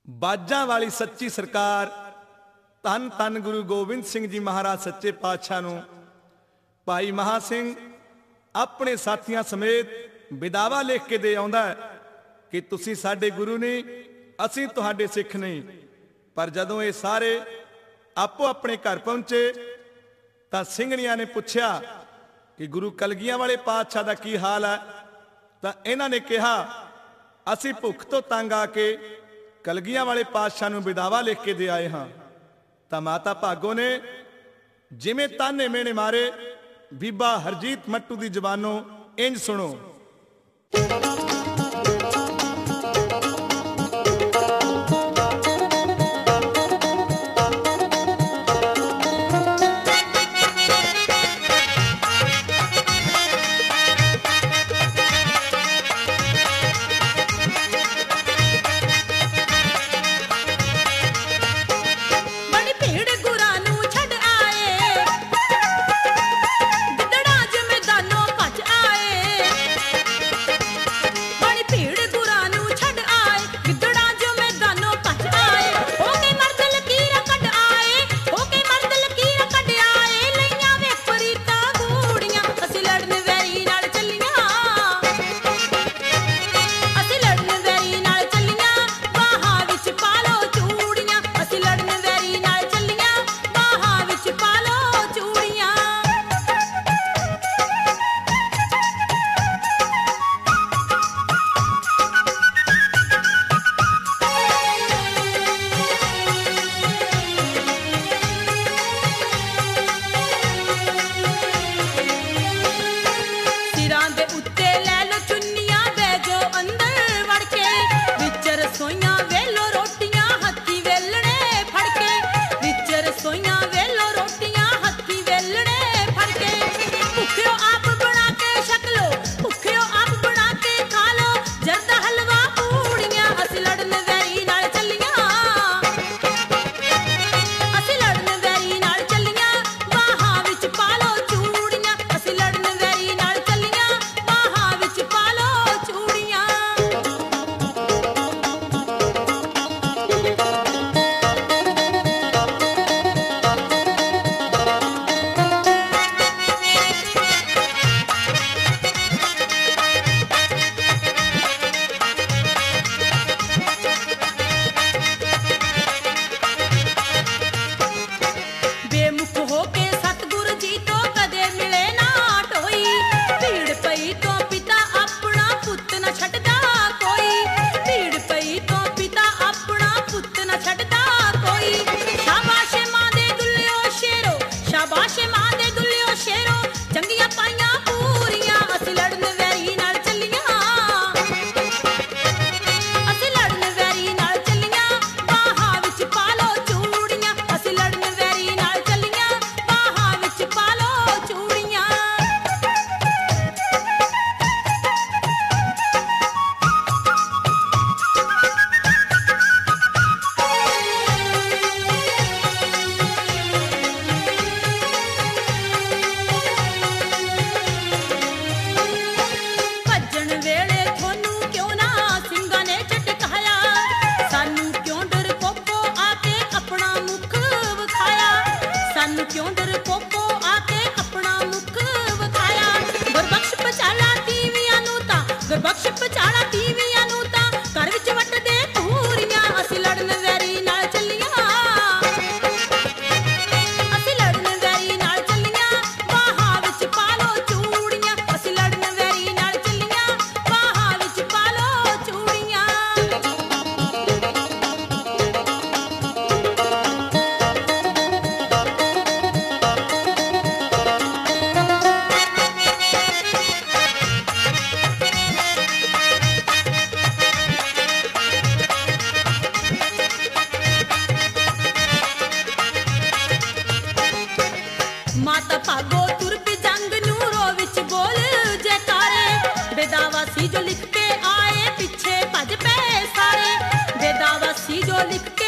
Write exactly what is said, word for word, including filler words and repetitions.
बाजा वाली सच्ची सरकार धन धन गुरु गोबिंद सिंह जी महाराज सच्चे पातशाह नूं भाई महा सिंह अपने साथियों समेत विदावा लिख के दे आउंदा है कि तुसी साडे गुरु नहीं, असीं तुहाडे सिख नहीं। पर जदों ये सारे आपो अपने घर पहुंचे तां सिंघणियां ने पुछया कि गुरु कलगियां वाले पातशाह दा की हाल है। तां इन्हां ने कहा असीं भुख तो तंग आके कलगियां वाले पातशाह नूं विदावा लिख के दे आए हाँ। तां माता भागो ने जिवें ताने मेने मारे बीबा हरजीत मट्टू दी जबानों इंज सुनो। माता भागो तुर पे जंग नूरो विच बोल जयकारे, बेदावासी जो लिख के आए पीछे भज पे सारे, बेदावासी जो लिख के